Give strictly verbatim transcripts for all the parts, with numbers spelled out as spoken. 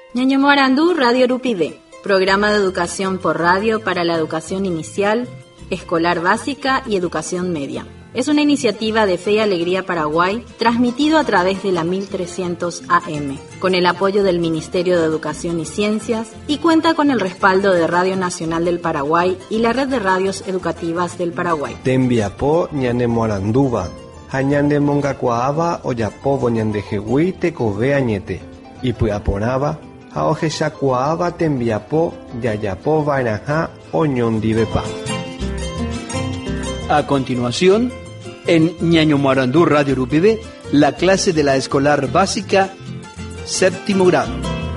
Ñañomoarandú Radio Urupide, programa de educación por radio para la educación inicial, escolar básica y educación media. Es una iniciativa de Fe y Alegría Paraguay, transmitido a través de la mil trescientos A M, con el apoyo del Ministerio de Educación y Ciencias, y cuenta con el respaldo de Radio Nacional del Paraguay y la Red de Radios Educativas del Paraguay. Tembiapó ñanemoaranduba, hañandemongacuaaba oyapobo ñandejehui tekove añete, y puyaporaba, haojechakuaaba tembiapó yayapo vainaja oñondivepa. A continuación, en Ñañomoarandú Radio Urupide, la clase de la escolar básica, séptimo grado.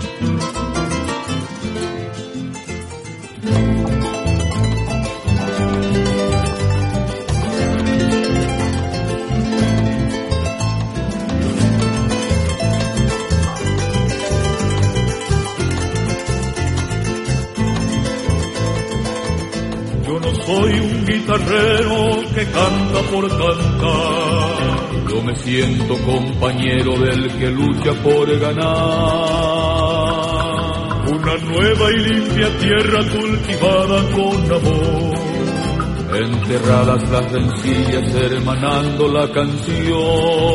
Soy un guitarrero que canta por cantar, yo me siento compañero del que lucha por ganar. Una nueva y limpia tierra cultivada con amor, enterradas las rencillas hermanando la canción.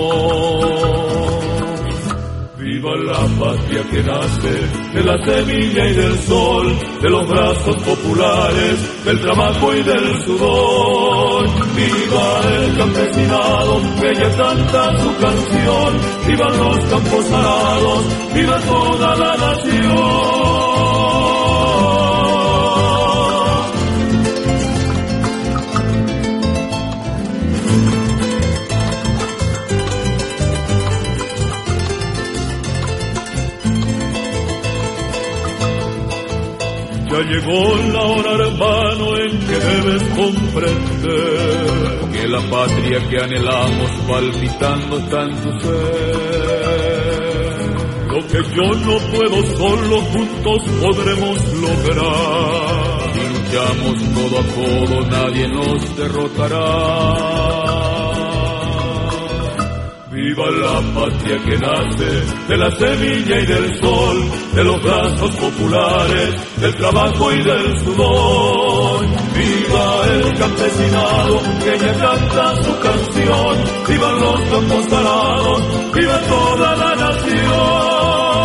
Viva la patria que nace de la semilla y del sol, de los brazos populares, del trabajo y del sudor. Viva el campesinado que ya canta su canción, vivan los campos arados, viva toda la nación. Ya llegó la hora, hermano, en que debes comprender que la patria que anhelamos palpitando está en tu ser. Lo que yo no puedo solo, juntos podremos lograr. Si luchamos codo a codo, nadie nos derrotará. Viva la patria que nace de la semilla y del sol, de los brazos populares, del trabajo y del sudor. Viva el campesinado que ya canta su canción, vivan los campos arados, viva toda la nación.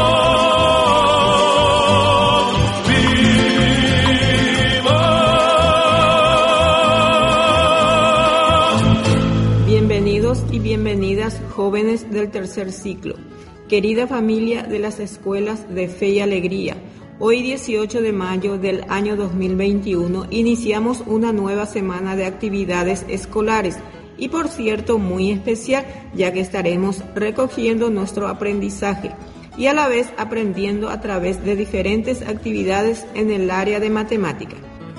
Y bienvenidas jóvenes del tercer ciclo, querida familia de las escuelas de Fe y Alegría. Hoy dieciocho de mayo del año dos mil veintiuno iniciamos una nueva semana de actividades escolares y por cierto muy especial, ya que estaremos recogiendo nuestro aprendizaje y a la vez aprendiendo a través de diferentes actividades en el área de matemática.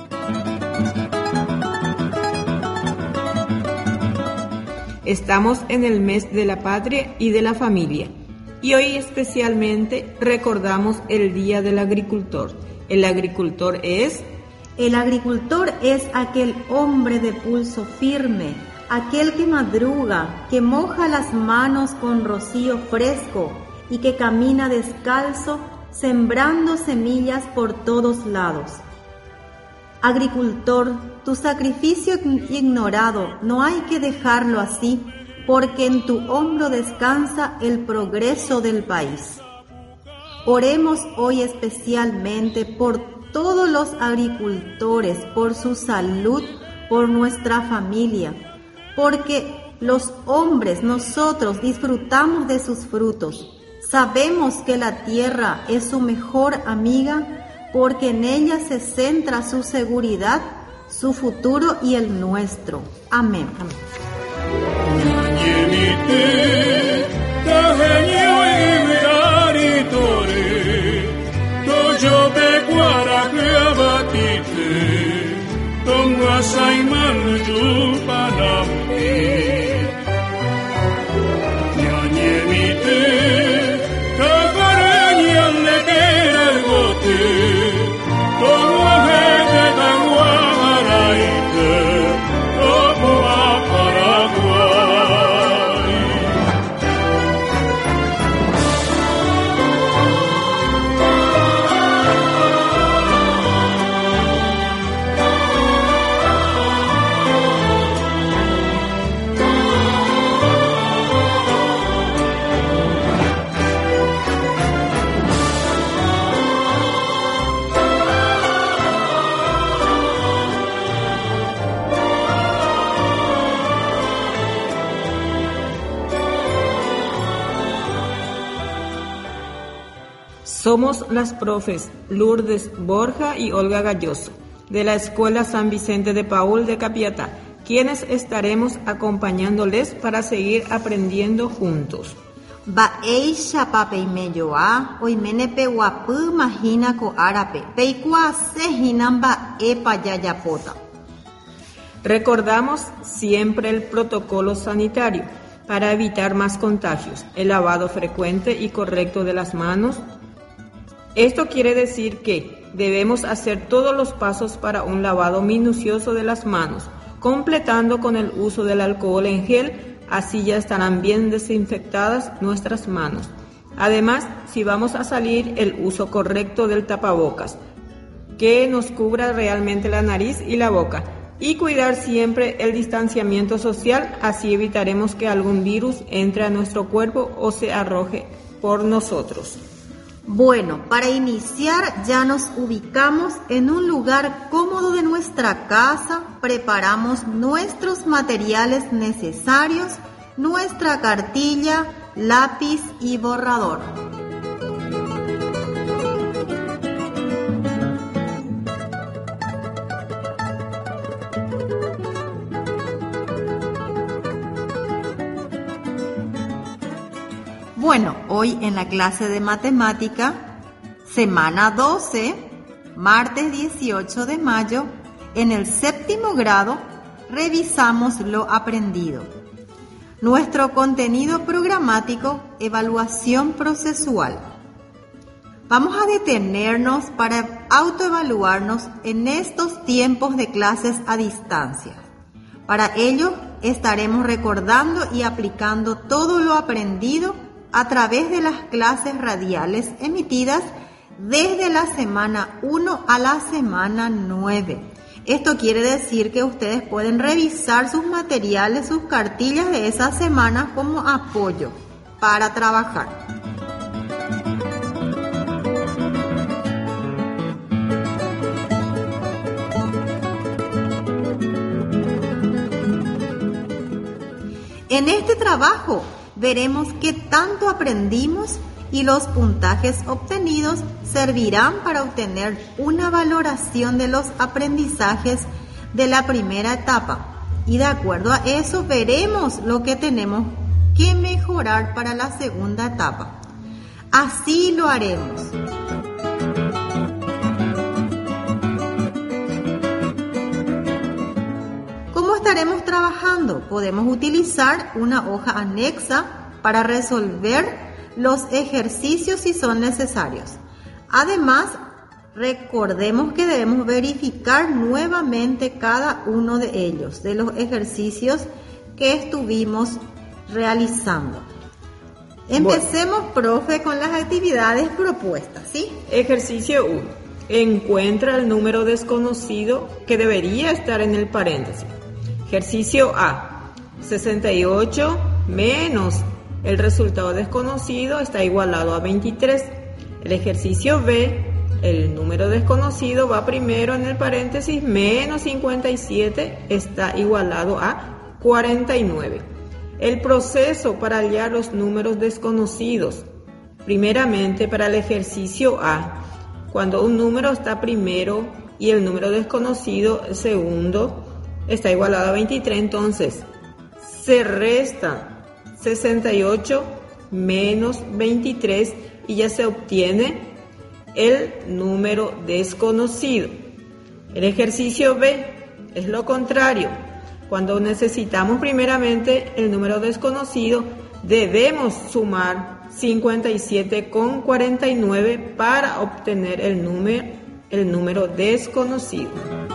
Estamos en el mes de la patria y de la familia y hoy especialmente recordamos el Día del Agricultor. El agricultor es... El agricultor es aquel hombre de pulso firme, aquel que madruga, que moja las manos con rocío fresco y que camina descalzo sembrando semillas por todos lados. Agricultor, tu sacrificio ignorado no hay que dejarlo así, porque en tu hombro descansa el progreso del país. Oremos hoy especialmente por todos los agricultores, por su salud, por nuestra familia, porque los hombres, nosotros disfrutamos de sus frutos. Sabemos que la tierra es su mejor amiga, porque en ella se centra su seguridad, su futuro y el nuestro. Amén. Amén. Somos las profes Lourdes Borja y Olga Galloso, de la Escuela San Vicente de Paúl de Capiatá, quienes estaremos acompañándoles para seguir aprendiendo juntos. Ba'éicha papeimejoa oiméne peguapy mahína ko árape peikuaasehína mba'épa jajapóta. Recordamos siempre el protocolo sanitario para evitar más contagios, el lavado frecuente y correcto de las manos. Esto quiere decir que debemos hacer todos los pasos para un lavado minucioso de las manos, completando con el uso del alcohol en gel, así ya estarán bien desinfectadas nuestras manos. Además, si vamos a salir, el uso correcto del tapabocas, que nos cubra realmente la nariz y la boca, y cuidar siempre el distanciamiento social, así evitaremos que algún virus entre a nuestro cuerpo o se arroje por nosotros. Bueno, para iniciar ya nos ubicamos en un lugar cómodo de nuestra casa, preparamos nuestros materiales necesarios, nuestra cartilla, lápiz y borrador. Bueno, hoy en la clase de matemática, semana doce, martes dieciocho de mayo, en el séptimo grado, revisamos lo aprendido. Nuestro contenido programático, evaluación procesual. Vamos a detenernos para autoevaluarnos en estos tiempos de clases a distancia. Para ello, estaremos recordando y aplicando todo lo aprendido a través de las clases radiales emitidas desde la semana uno a la semana nueve. Esto quiere decir que ustedes pueden revisar sus materiales, sus cartillas de esa semana como apoyo para trabajar. En este trabajo veremos qué tanto aprendimos y los puntajes obtenidos servirán para obtener una valoración de los aprendizajes de la primera etapa. Y de acuerdo a eso veremos lo que tenemos que mejorar para la segunda etapa. Así lo haremos. ¿Cómo estaremos trabajando? Podemos utilizar una hoja anexa para resolver los ejercicios si son necesarios. Además, recordemos que debemos verificar nuevamente cada uno de ellos, de los ejercicios que estuvimos realizando. Empecemos, bueno, profe, con las actividades propuestas, ¿sí? Ejercicio uno. Encuentra el número desconocido que debería estar en el paréntesis. Ejercicio A. sesenta y ocho menos el resultado desconocido está igualado a veintitrés. El ejercicio B. El número desconocido va primero en el paréntesis, menos cincuenta y siete está igualado a cuarenta y nueve. El proceso para hallar los números desconocidos. Primeramente, para el ejercicio A, cuando un número está primero y el número desconocido segundo está igualado a veintitrés, entonces se resta sesenta y ocho menos veintitrés y ya se obtiene el número desconocido. El ejercicio B es lo contrario. Cuando necesitamos primeramente el número desconocido, debemos sumar cincuenta y siete con cuarenta y nueve para obtener el número, el número desconocido.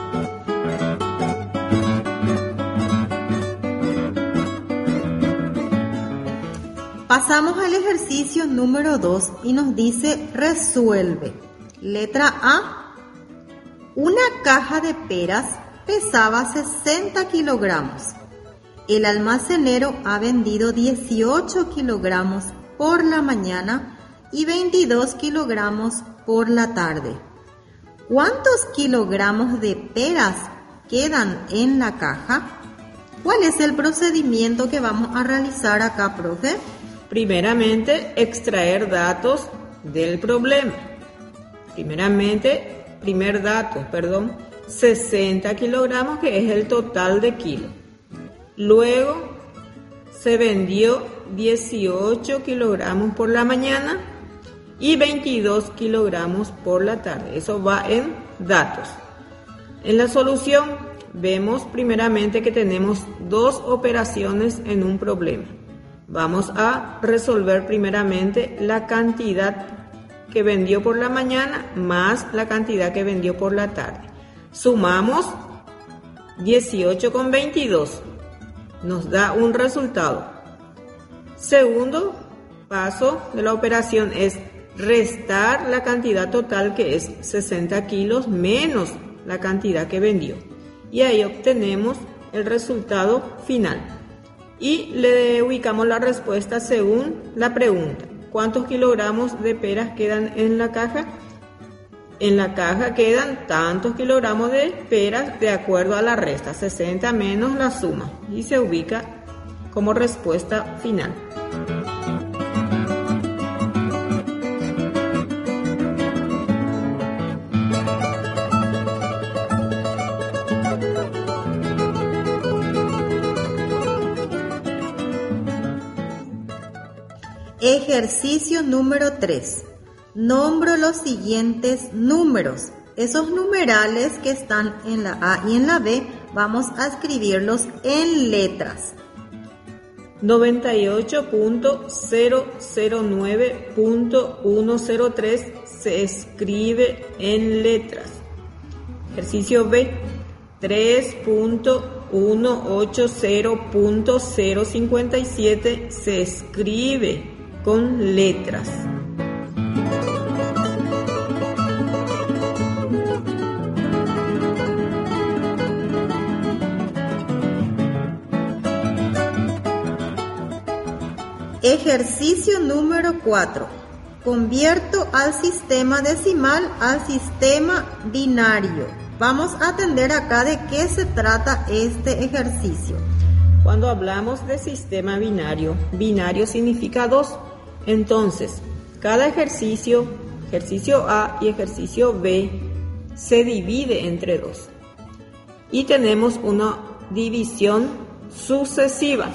Pasamos al ejercicio número dos y nos dice resuelve. Letra A. Una caja de peras pesaba sesenta kilogramos. El almacenero ha vendido dieciocho kilogramos por la mañana y veintidós kilogramos por la tarde. ¿Cuántos kilogramos de peras quedan en la caja? ¿Cuál es el procedimiento que vamos a realizar acá, profe? Primeramente, extraer datos del problema. Primeramente, primer dato, perdón, sesenta kilogramos, que es el total de kilos. Luego se vendió dieciocho kilogramos por la mañana y veintidós kilogramos por la tarde. Eso va en datos. En la solución vemos primeramente que tenemos dos operaciones en un problema. Vamos a resolver primeramente la cantidad que vendió por la mañana más la cantidad que vendió por la tarde. Sumamos dieciocho con veintidós. Nos da un resultado. Segundo paso de la operación es restar la cantidad total, que es sesenta kilos menos la cantidad que vendió. Y ahí obtenemos el resultado final. Y le ubicamos la respuesta según la pregunta. ¿Cuántos kilogramos de peras quedan en la caja? En la caja quedan tantos kilogramos de peras de acuerdo a la resta, sesenta menos la suma, y se ubica como respuesta final. Ejercicio número tres. Nombro los siguientes números. Esos numerales que están en la A y en la B, vamos a escribirlos en letras. noventa y ocho punto cero cero nueve punto ciento tres se escribe en letras. Ejercicio B. tres punto ciento ochenta punto cero cincuenta y siete se escribe con letras. Ejercicio número cuatro. Convierto al sistema decimal al sistema binario. Vamos a atender acá de qué se trata este ejercicio. Cuando hablamos de sistema binario, binario significa dos. Entonces, cada ejercicio, ejercicio A y ejercicio B, se divide entre dos. Y tenemos una división sucesiva.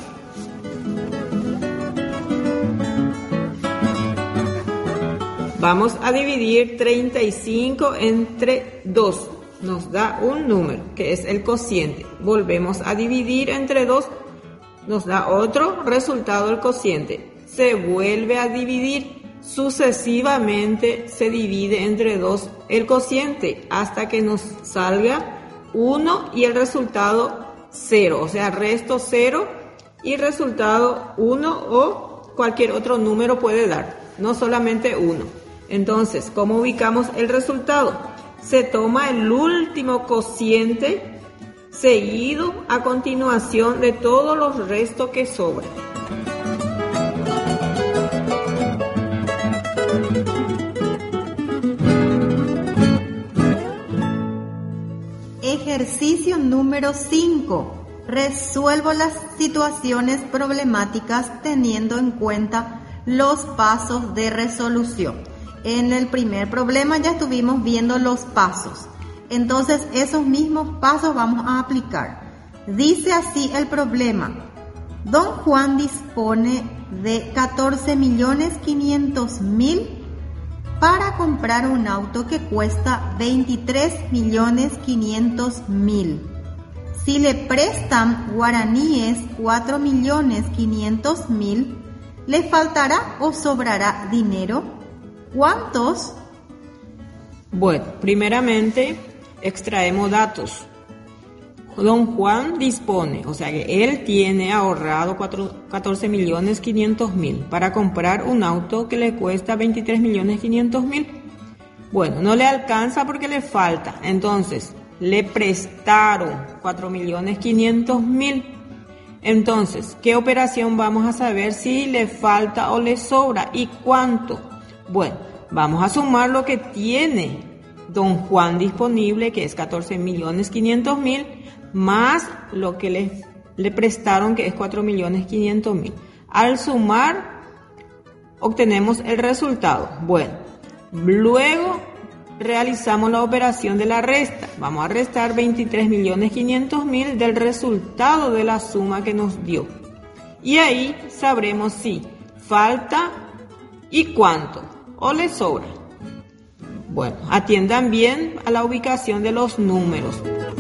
Vamos a dividir treinta y cinco entre dos. Nos da un número, que es el cociente. Volvemos a dividir entre dos. Nos da otro resultado, el cociente. Se vuelve a dividir. Sucesivamente se divide entre dos el cociente hasta que nos salga uno y el resultado cero. O sea, resto cero y resultado uno o cualquier otro número puede dar. No solamente uno. Entonces, ¿cómo ubicamos el resultado? Se toma el último cociente seguido a continuación de todos los restos que sobran. Ejercicio número cinco. Resuelvo las situaciones problemáticas teniendo en cuenta los pasos de resolución. En el primer problema ya estuvimos viendo los pasos. Entonces esos mismos pasos vamos a aplicar. Dice así el problema. Don Juan dispone de catorce millones quinientos mil para comprar un auto que cuesta veintitrés millones quinientos mil. Si le prestan guaraníes cuatro millones quinientos mil, ¿le faltará o sobrará dinero? ¿Cuántos? Bueno, primeramente extraemos datos. Don Juan dispone, o sea que él tiene ahorrado catorce millones quinientos mil para comprar un auto que le cuesta veintitrés millones quinientos mil. Bueno, no le alcanza porque le falta. Entonces, le prestaron cuatro millones quinientos mil. Entonces, ¿qué operación vamos a saber si le falta o le sobra y cuánto? Bueno, vamos a sumar lo que tiene Don Juan disponible, que es catorce millones quinientos mil, más lo que le, le prestaron, que es cuatro millones quinientos mil. Al sumar, obtenemos el resultado. Bueno, luego realizamos la operación de la resta. Vamos a restar veintitrés millones quinientos mil del resultado de la suma que nos dio. Y ahí sabremos si falta y cuánto, o le sobra. Bueno, atiendan bien a la ubicación de los números.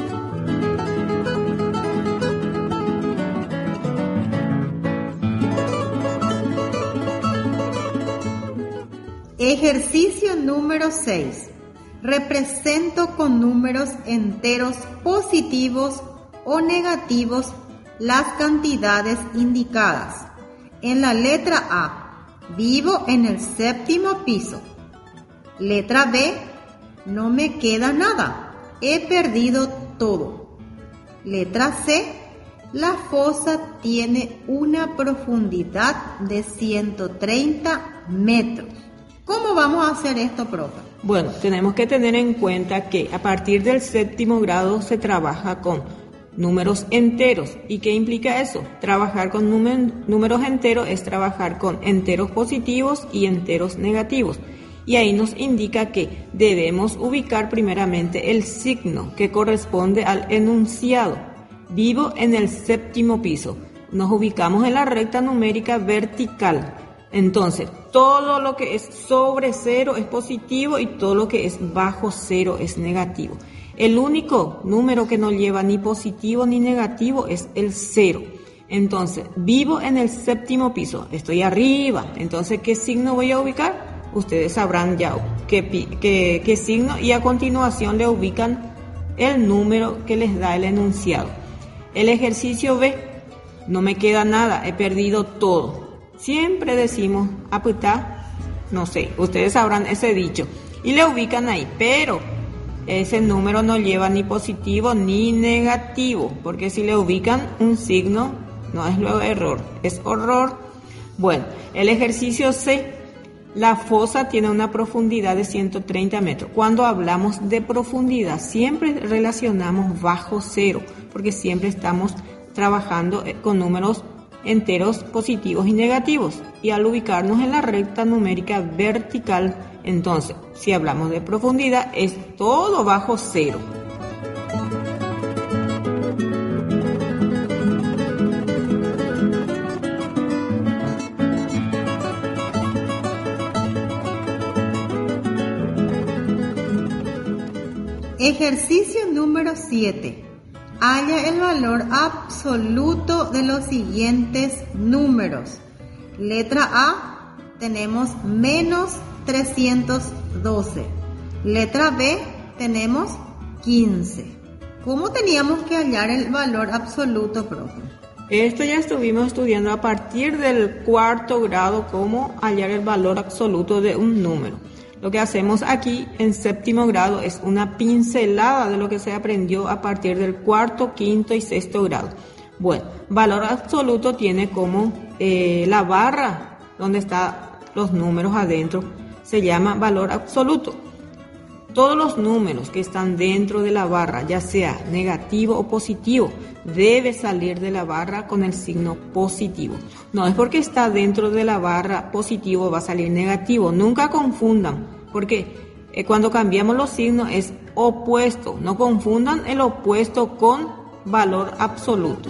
Ejercicio número seis. Represento con números enteros positivos o negativos las cantidades indicadas. En la letra A, vivo en el séptimo piso. Letra B, no me queda nada, he perdido todo. Letra C, la fosa tiene una profundidad de ciento treinta metros. ¿Cómo vamos a hacer esto, profe? Bueno, tenemos que tener en cuenta que a partir del séptimo grado se trabaja con números enteros. ¿Y qué implica eso? Trabajar con números enteros es trabajar con enteros positivos y enteros negativos. Y ahí nos indica que debemos ubicar primeramente el signo que corresponde al enunciado. Vivo en el séptimo piso. Nos ubicamos en la recta numérica vertical. Entonces, todo lo que es sobre cero es positivo y todo lo que es bajo cero es negativo. El único número que no lleva ni positivo ni negativo es el cero. Entonces, vivo en el séptimo piso, estoy arriba. Entonces, ¿qué signo voy a ubicar? Ustedes sabrán ya qué, qué, qué signo, y a continuación le ubican el número que les da el enunciado. El ejercicio B, no me queda nada, he perdido todo. Siempre decimos, aputá, no sé, ustedes sabrán ese dicho, y le ubican ahí, pero ese número no lleva ni positivo ni negativo, porque si le ubican un signo, no es luego error, es horror. Bueno, el ejercicio C, la fosa tiene una profundidad de ciento treinta metros. Cuando hablamos de profundidad, siempre relacionamos bajo cero, porque siempre estamos trabajando con números enteros positivos y negativos, y al ubicarnos en la recta numérica vertical, entonces, si hablamos de profundidad, es todo bajo cero. Ejercicio número siete. Halla el valor absoluto de los siguientes números. Letra A, tenemos menos trescientos doce. Letra B, tenemos quince. ¿Cómo teníamos que hallar el valor absoluto, profe? Esto ya estuvimos estudiando a partir del cuarto grado, cómo hallar el valor absoluto de un número. Lo que hacemos aquí en séptimo grado es una pincelada de lo que se aprendió a partir del cuarto, quinto y sexto grado. Bueno, valor absoluto tiene como eh, la barra donde están los números adentro, se llama valor absoluto. Todos los números que están dentro de la barra, ya sea negativo o positivo, debe salir de la barra con el signo positivo. No es porque está dentro de la barra positivo va a salir negativo. Nunca confundan, porque eh, cuando cambiamos los signos es opuesto. No confundan el opuesto con valor absoluto.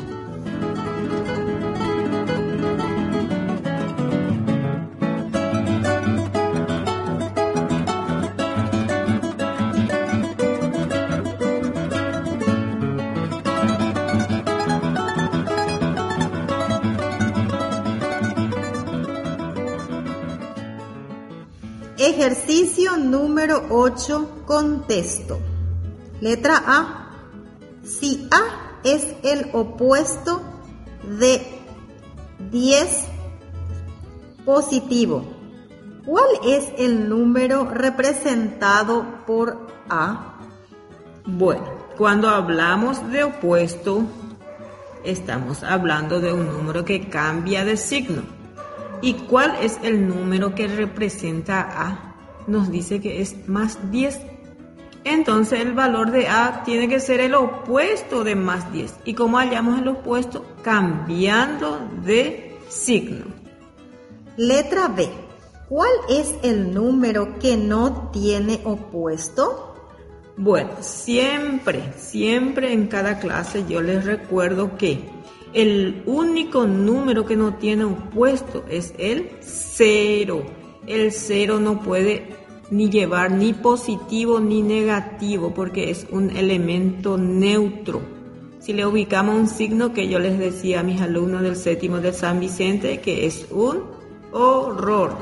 Ejercicio número ocho, contesto. Letra A. Si A es el opuesto de diez positivo, ¿cuál es el número representado por A? Bueno, cuando hablamos de opuesto, estamos hablando de un número que cambia de signo. ¿Y cuál es el número que representa A? Nos dice que es más diez. Entonces el valor de A tiene que ser el opuesto de más diez. ¿Y cómo hallamos el opuesto? Cambiando de signo. Letra B. ¿Cuál es el número que no tiene opuesto? Bueno, siempre, siempre en cada clase yo les recuerdo que el único número que no tiene opuesto es el cero. El cero no puede ni llevar ni positivo ni negativo porque es un elemento neutro. Si le ubicamos un signo que yo les decía a mis alumnos del séptimo de San Vicente que es un horror.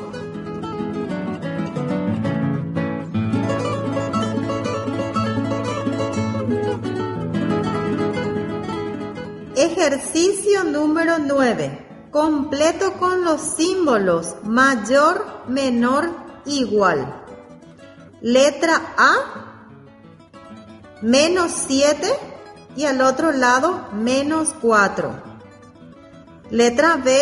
Ejercicio número nueve. Completo con los símbolos mayor, menor, igual. Letra A, menos siete y al otro lado menos cuatro. Letra B,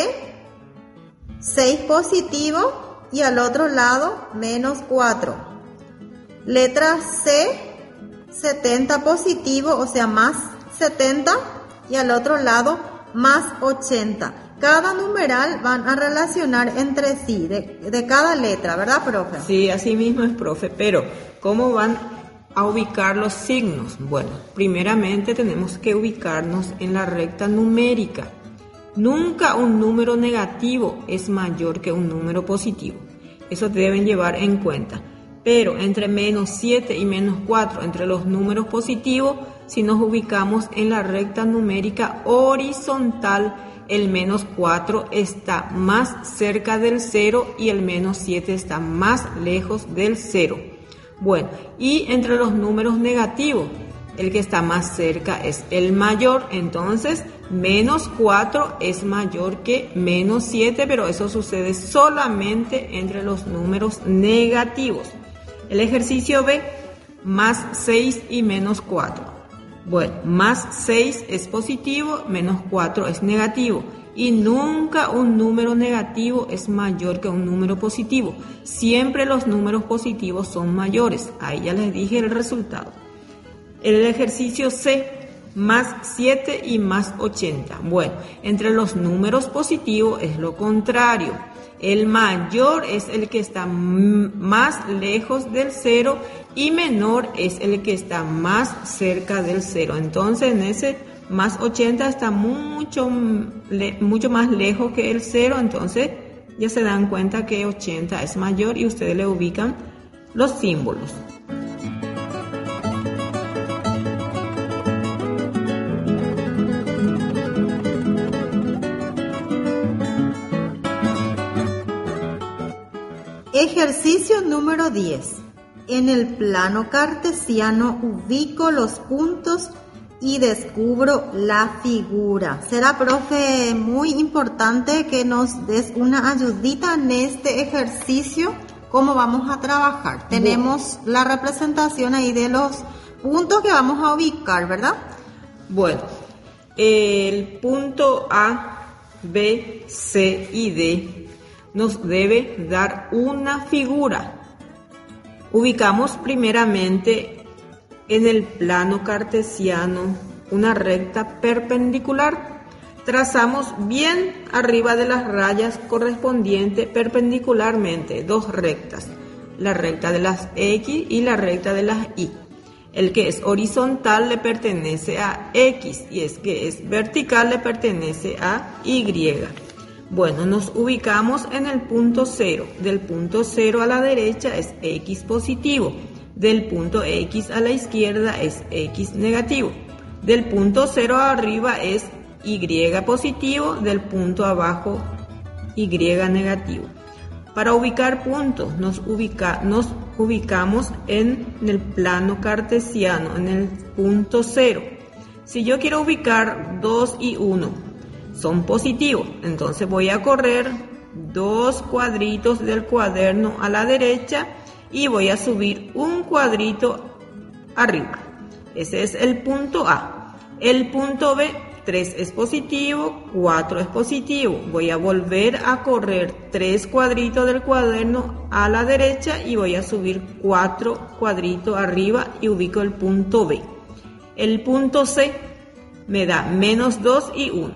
seis positivo y al otro lado menos cuatro. Letra C, setenta positivo, o sea más setenta y al otro lado más ochenta. Cada numeral van a relacionar entre sí, de, de cada letra, ¿verdad, profe? Sí, así mismo es, profe, pero ¿cómo van a ubicar los signos? Bueno, primeramente tenemos que ubicarnos en la recta numérica. Nunca un número negativo es mayor que un número positivo. Eso deben llevar en cuenta. Pero entre menos siete y menos cuatro, entre los números positivos, si nos ubicamos en la recta numérica horizontal, el menos cuatro está más cerca del cero y el menos siete está más lejos del cero. Bueno, y entre los números negativos, el que está más cerca es el mayor, entonces menos cuatro es mayor que menos siete, pero eso sucede solamente entre los números negativos. El ejercicio B, más seis y menos cuatro. Bueno, más seis es positivo, menos cuatro es negativo. Y nunca un número negativo es mayor que un número positivo. Siempre los números positivos son mayores. Ahí ya les dije el resultado. El ejercicio C, más siete y más ochenta. Bueno, entre los números positivos es lo contrario. El mayor es el que está más lejos del cero y menor es el que está más cerca del cero. Entonces en ese más ochenta está mucho, mucho más lejos que el cero, entonces ya se dan cuenta que ochenta es mayor y ustedes le ubican los símbolos. Ejercicio número diez. En el plano cartesiano ubico los puntos y descubro la figura. Será, profe, muy importante que nos des una ayudita en este ejercicio. ¿Cómo vamos a trabajar? Bueno. Tenemos la representación ahí de los puntos que vamos a ubicar, ¿verdad? Bueno, el punto A, B, C y D nos debe dar una figura. Ubicamos primeramente en el plano cartesiano una recta perpendicular. Trazamos bien arriba de las rayas correspondientes perpendicularmente dos rectas, la recta de las X y la recta de las Y. El que es horizontal le pertenece a X y el que es vertical le pertenece a Y. Bueno, nos ubicamos en el punto cero. Del punto cero a la derecha es X positivo. Del punto X a la izquierda es X negativo. Del punto cero arriba es Y positivo. Del punto abajo Y negativo. Para ubicar puntos nos, ubica, nos ubicamos en el plano cartesiano, en el punto cero. Si yo quiero ubicar dos y uno, son positivos, entonces voy a correr dos cuadritos del cuaderno a la derecha y voy a subir un cuadrito arriba. Ese es el punto A. El punto B, tres es positivo, cuatro es positivo. Voy a volver a correr tres cuadritos del cuaderno a la derecha y voy a subir cuatro cuadritos arriba y ubico el punto B. El punto C me da menos dos y uno.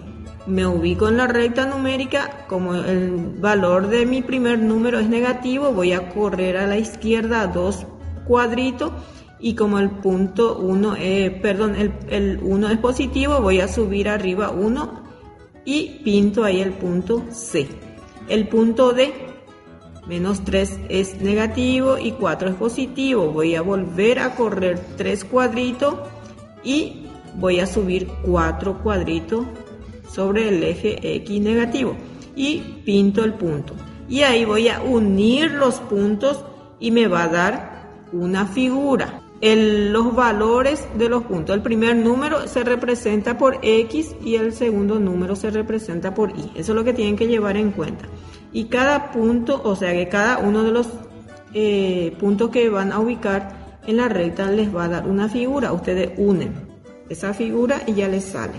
me ubico en la recta numérica, como el valor de mi primer número es negativo, voy a correr a la izquierda dos cuadritos, y como el punto uno, eh, perdón, el, el uno es positivo, voy a subir arriba uno y pinto ahí el punto C. El punto D, menos tres es negativo y cuatro es positivo, voy a volver a correr tres cuadritos y voy a subir cuatro cuadritos sobre el eje X negativo y pinto el punto. Y ahí voy a unir los puntos y me va a dar una figura. El, los valores de los puntos. El primer número se representa por X y el segundo número se representa por Y. Eso es lo que tienen que llevar en cuenta. Y cada punto, o sea que cada uno de los eh, puntos que van a ubicar en la recta les va a dar una figura. Ustedes unen esa figura y ya les sale.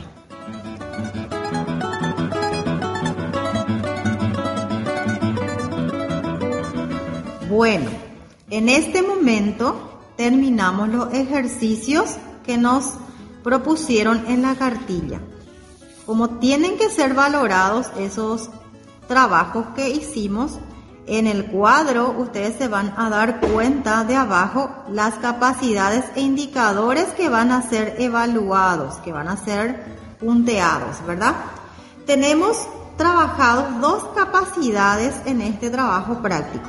Bueno, en este momento terminamos los ejercicios que nos propusieron en la cartilla. Como tienen que ser valorados esos trabajos que hicimos, en el cuadro ustedes se van a dar cuenta de abajo las capacidades e indicadores que van a ser evaluados, que van a ser punteados, ¿verdad? Tenemos trabajados dos capacidades en este trabajo práctico.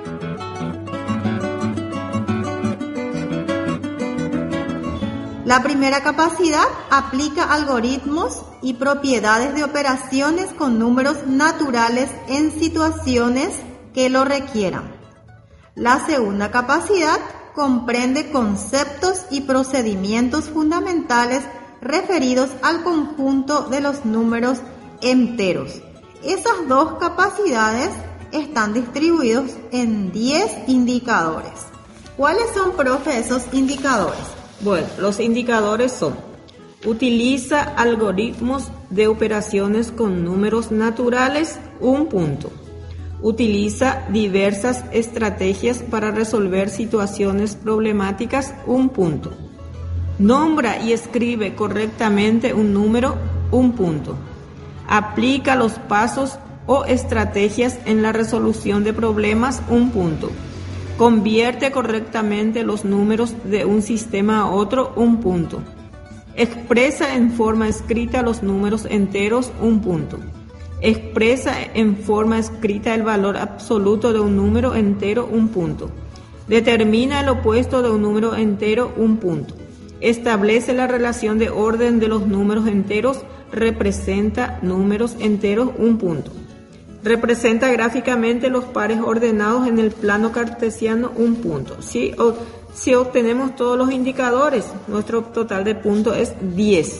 La primera capacidad aplica algoritmos y propiedades de operaciones con números naturales en situaciones que lo requieran. La segunda capacidad comprende conceptos y procedimientos fundamentales referidos al conjunto de los números enteros. Esas dos capacidades están distribuidos en diez indicadores. ¿Cuáles son, profe, esos indicadores? Bueno, los indicadores son: utiliza algoritmos de operaciones con números naturales, un punto. Utiliza diversas estrategias para resolver situaciones problemáticas, un punto. Nombra y escribe correctamente un número, un punto. Aplica los pasos o estrategias en la resolución de problemas, un punto. Convierte correctamente los números de un sistema a otro, un punto. Expresa en forma escrita los números enteros, un punto. Expresa en forma escrita el valor absoluto de un número entero, un punto. Determina el opuesto de un número entero, un punto. Establece la relación de orden de los números enteros, representa números enteros, un punto. Representa gráficamente los pares ordenados en el plano cartesiano, un punto. Si, o, si obtenemos todos los indicadores, nuestro total de puntos es diez.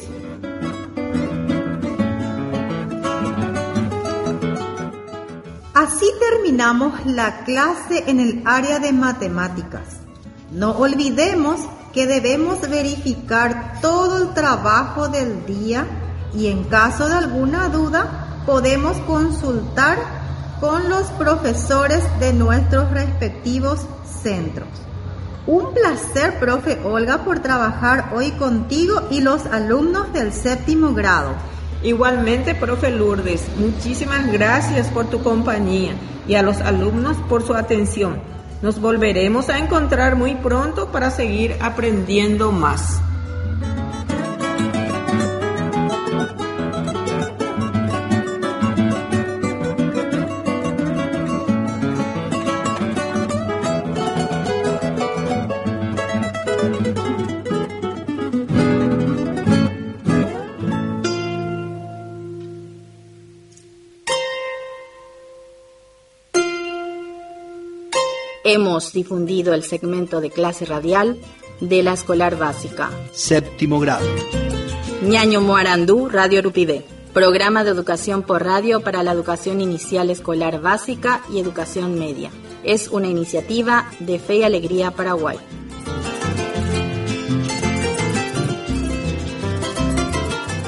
Así terminamos la clase en el área de matemáticas. No olvidemos que debemos verificar todo el trabajo del día y en caso de alguna duda, podemos consultar con los profesores de nuestros respectivos centros. Un placer, profe Olga, por trabajar hoy contigo y los alumnos del séptimo grado. Igualmente, profe Lourdes, muchísimas gracias por tu compañía y a los alumnos por su atención. Nos volveremos a encontrar muy pronto para seguir aprendiendo más. Hemos difundido el segmento de clase radial de la escolar básica. Séptimo grado. Ñaño Moarandú, Radio Urupide. Programa de educación por radio para la educación inicial escolar básica y educación media. Es una iniciativa de Fe y Alegría Paraguay.